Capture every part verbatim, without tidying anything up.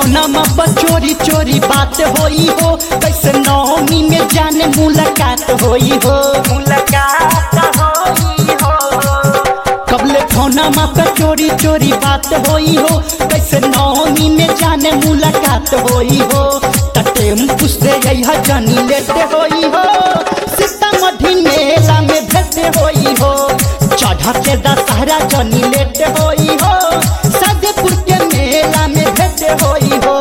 फोना में चोरी चोरी बात होई हो, कैसे नौमी में जाने मुलाकात होई हो, मुलाकात होई हो। कबले फोना में चोरी चोरी बात होई हो, कैसे नौमी में जाने मुलाकात होई हो। टेम्पू से यही जानी लेते होई हो, सीतामढ़ी मेला में भेटे होई हो। चढ़ते दशहरा जानी लेते होई हो, सादेपुर के मेला में भेटे होई हो।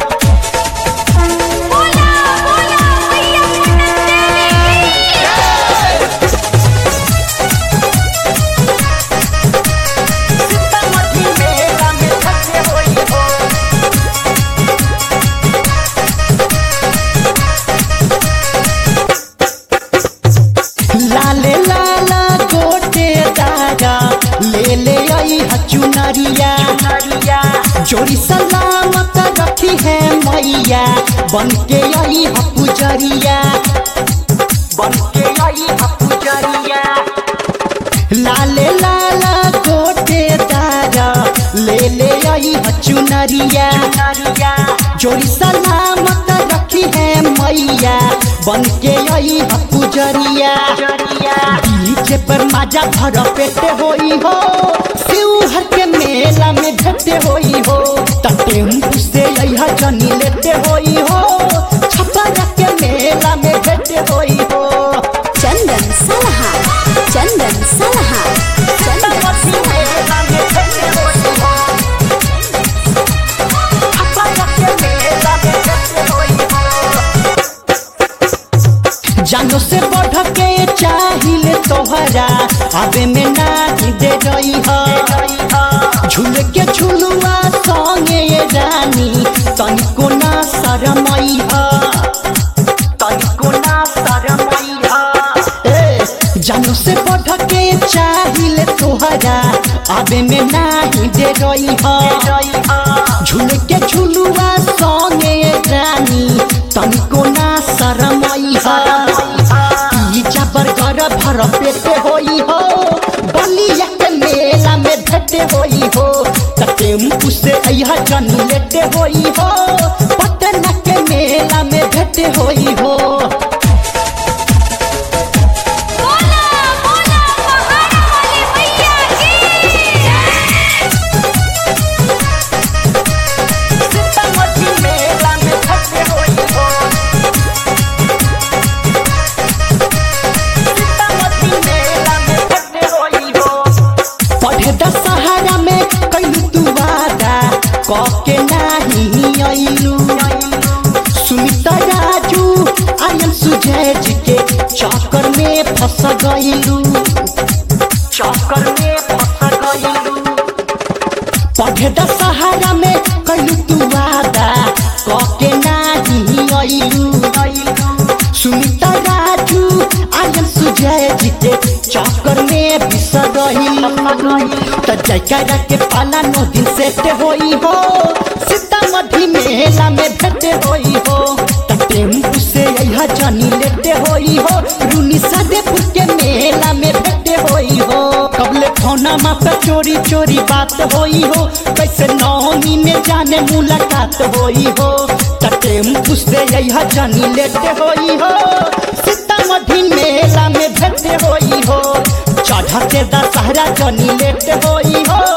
लाले लाला गोटे दागा ले ले आई चुनरिया, जोड़ी सलामत रखी है मैया, बन के आई पुजरिया, बन के आई पुजरिया। लाले लाला गोटे दागा ले ले आई चुनरिया, जोड़ी सलामत रखी है मैया, बन के आई पुजरिया। डीजे पर माजा भर पेटे होई हो, शिवहर के मेला में भेटे होई हो। टेम्पू से यही जनी लेते होई हो, छपरा के मेला में भेटे होई हो। चंदन सलहा चंदन सलहा चंदन मेला में भेटे होई हो, छपरा के मेला में भेटे होई हो। जानो से बढ़ के चाहिए तोहरा, आवे में नाही दे रही हो। झूल के झुलुआ संगे ये रानी, तनिको ना शरमई हो, तनिको ना शरमई हो। जानो से बढ़ के चाहिए तोहरा, आवे में नाही दे रही हो। झूल के झुलुआ संगे ये रानी, तनिको ना शरमई हो। बर्गर भर पेटे होई हो, बलिया के मेला में भेटे होई हो। टेम्पू से यही जनी लेते होई हो, पटना के मेला में भेटे होई हो। दशहरा में कैलू तू वादा कके नहीं आइलू, सुमिता राजू आयन सुजय जी के चक्कर में फंस गइलू, चक्कर में फंस गइलू। पढ़े दशहरा में कैलू तू वादा कके नहीं आइलू, सुमिता राजू आयन सुजय जी के चक्कर में बिस गइलू। तो जयकारा के पाला नौ दिन सेट होई हो, सीतामढ़ी मेला में भेटे होई हो। टेम्पू से यही जानी लेते होई हो, रूनी सादेपुर के मेला में भेटे होई हो। कबले फोना में चोरी चोरी बात होई हो, कैसे नौमी में जाने मुलाकात होई हो। टेम्पू से यही जानी लेते होई हो, सीतामढ़ी मेला में भेटे होई हो। चढ़ते दशहरा जनी लेते होई हो,